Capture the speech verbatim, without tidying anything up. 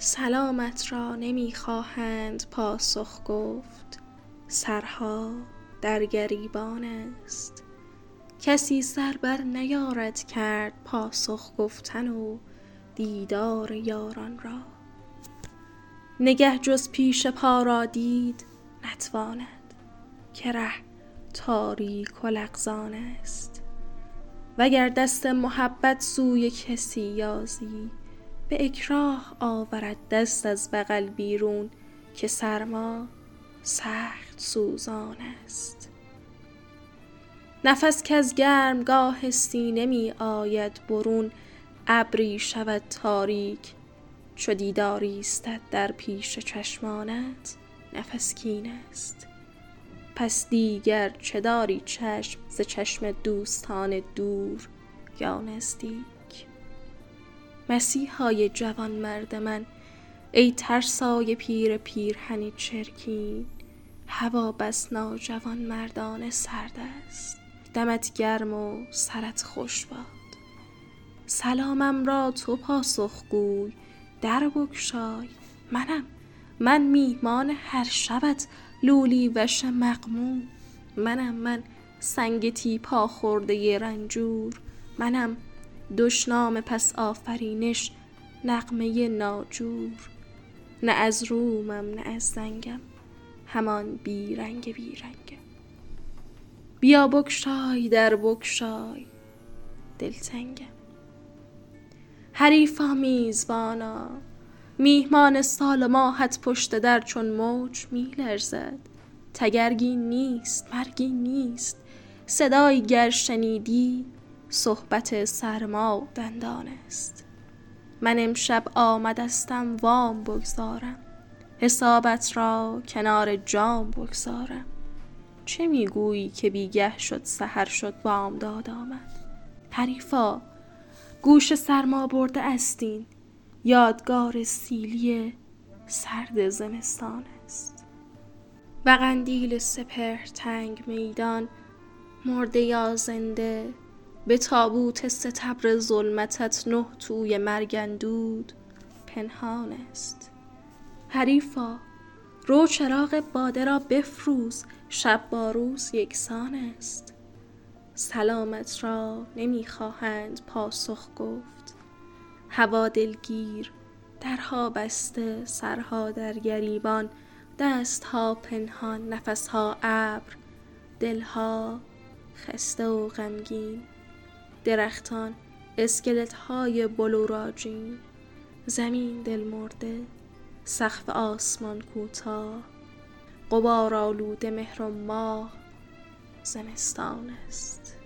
سلامت را نمیخواهند پاسخ گفت، سرها در گریبان است. کسی سر بر نیارد کرد پاسخ گفتن و دیدار یاران را. نگه جز پیش پا را دید نتواند، که ره تاریک و لغزان است. وگر دست محبت سوی کسی یازی، به اکراه آورد دست از بغل بیرون، که سرما سخت سوزان است. نفس کز گرمگاه سینه می آید برون، ابری شود تاریک چو دیدار ایستد در پیش چشمانت، نفس کین است. پس دیگر چه داری چشم ز چشم دوستان دور یا نزدیک؟ مسیحای جوان مرد من، ای ترسای پیر پیرهنی چرکین، هوا بس ناجوان مردانه سرد است، دمت گرم و سرت خوش باد. سلامم را تو پاسخ گوی، در بگشای، منم من میهمان هر شبت، لولی وش مغموم. منم من سنگ تیپا خورده رنجور، منم دشنام پس آفرینش نغمه ناجور. نه از رومم نه از زنگم، همان بی رنگ بی رنگم. بیا بگشای در بگشای، دلتنگم. حریفا میزبانا، میهمان سال ماهت پشت در چون موج می لرزد. تگرگی نیست مرگی نیست، صدایی گر شنیدی صحبت سرما دندان است. من امشب آمدستم وام بگذارم، حسابت را کنار جام بگذارم. چه میگویی که بیگه شد سحر شد بامداد آمد؟ حریفا گوش سرما برده استین، یادگار سیلی سرد زمستان است. و قندیل سپهر تنگ میدان، مرده یا زنده، به تابوت ستبر ظلمتت نه توی مرگ اندود پنهان است. حریفا رو چراغ باده را بفروز، شب با روز یکسان است. سلامت را نمیخواهند پاسخ گفت، هوا دلگیر، درها بسته، سرها در گریبان، دستها پنهان، نفسها ابر، دلها خسته و غمگین. درختان اسکلت‌های بلوراجین، زمین دل مرده، سقف آسمان کوتاه، غبار آلوده مهر و ماه، زمستان است.